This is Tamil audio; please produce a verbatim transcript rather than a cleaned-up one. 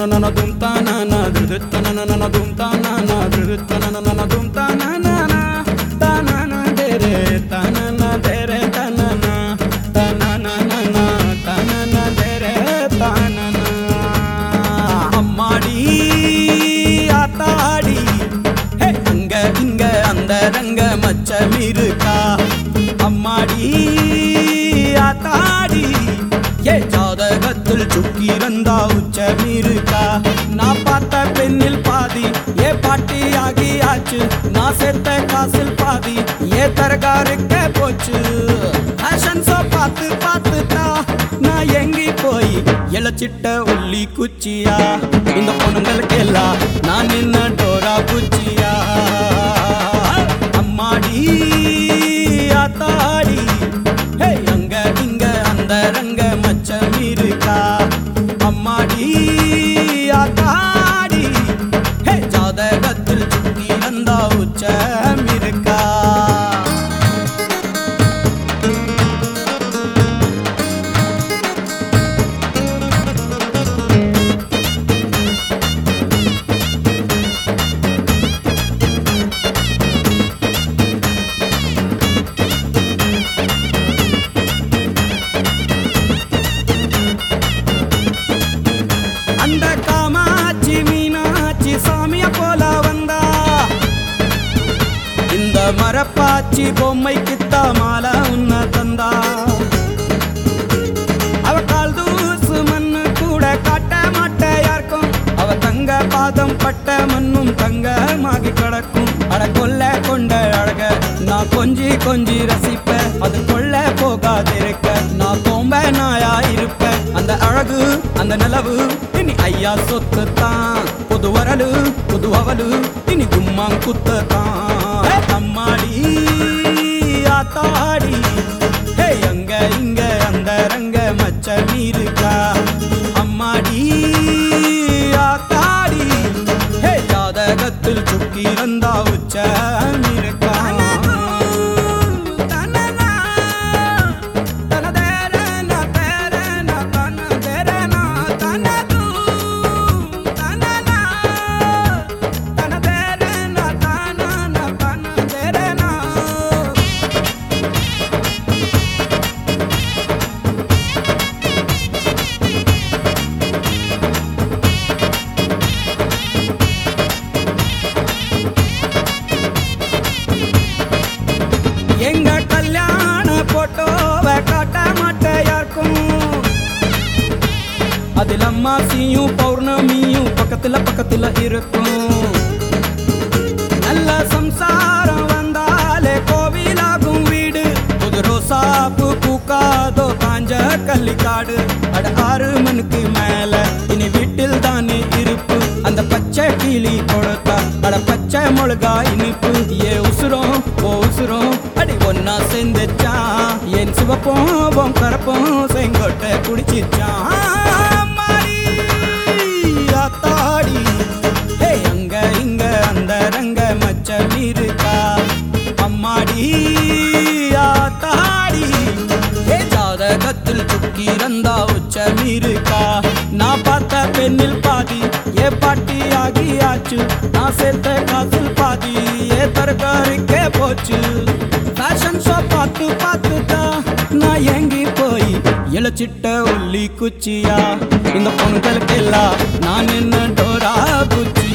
na dum ta na na dum ta na na dum ta na na dum ta na na dum ta na na na ta na na de re ta na na de re ta na na ta na na na na ta na na de re ta na na அம்மாடி ஆத்தாடி ஹே அங்க இங்க அந்த ரங்க மச்சம் இருக்கா அம்மாடி ஆத்தாடி ஏ ஜாதகத்தில் சுக்கிரந்தா உச்சம் இருக்கா நான் பார்த்த பெண்ணில் பாதி ஏ பாட்டி ஆகியாச்சு நான் சேர்த்த காசில் பாதி ஏ தரகாருக்க போச்சு ஃபேஷன் ஷோ பார்த்து பார்த்துட்டா நான் எங்கி போய் இளச்சிட்ட உள்ளி குச்சியா இந்த பொண்ணுங்களுக்கு எல்லாம் நான் என்ன டோரா குச்சியா அம்மாடி ஆத்தாடி ஹே அங்க இங்க அந்த ரங்க மச்சம் இருக்கா அம்மாடி ஆத்தாடி ஹே ஜாதகத்தில் சுக்கி வந்தா உச்சம் இருக்கா அந்த காமாட்சி மீனாட்சி சாமிய போல வந்தா இந்த மரப்பாச்சி பொம்மைக்குத்தா மாலை உன்ன தந்தா அவ கால் தூசு மண்ணு கூட காட்ட மாட்டையார்க்கும் அவ தங்க பாதம் பட்ட மண்ணும் தங்கமாகி கிடக்கும் அட கொல்ல கொண்ட அழக நான் கொஞ்சி கொஞ்சி ரசிப்பேன் அது கொள்ள போகாதிருக்க நான் கோம்ப நாயா இருப்பேன் அந்த அழகு அந்த நிலவு இனி ஐயா சொத்து தான் புது வரலு புது அவலு இனி கும்மாங் குத்து தான் அம்மாடி ஆத்தாடி ஹே அங்க இங்க அந்த ரங்க மச்சம் இருக்கா அம்மாடி ஆத்தாடி ஹே ஜாதகத்தில் சுக்கி வந்தா உச்சம் இருக்கா எங்க கல்யாண போட்டோவை காட்ட மாட்டையார்க்கும் அதில் அம்மாசியும் பௌர்ணமியும் பக்கத்துல பக்கத்துல இருக்கும் நல்ல சம்சாரம் வந்தாலே கோவிலாகும் வீடு புது ரோசாப்பு பூக்காதோ காஞ்ச கள்ளிக்காடு அட ஆறு மணிக்கு மேல இனி வீட்டில் தானே இருப்பு அந்த பச்சை கிளி கொடுத்தா அட பச்சை மிளகா இனிப்பு ஏ உசுரும் ஓ உசுரும் அடி ஒன்னா சேர்ந்துச்சான் என் சிவப்போம் கரப்போம் செங்கோட்டை குடிச்சிச்சான் ஆத்தாடி ஹே அங்க இங்க அந்த ரங்க மச்சம் இருக்கா அம்மாடி ஆத்தாடி ஹே ஜாதகத்தில் சுக்கி வந்தா உச்சம் இருக்கா நான் பார்த்த பெண்ணில் பாதி ஏ பாட்டி ஆகியாச்சு நான் சேர்த்த காசில் பாதி ஏ தரகாருக்கே போச்சு ஃபேஷன் ஷோ பார்த்து பார்த்துட்டா நான் எங்கி போய் இளச்சிட்ட உள்ளி குச்சியா இந்த பொண்ணுகளுக்கு எல்லாம் நான் என்ன டோரா குச்சி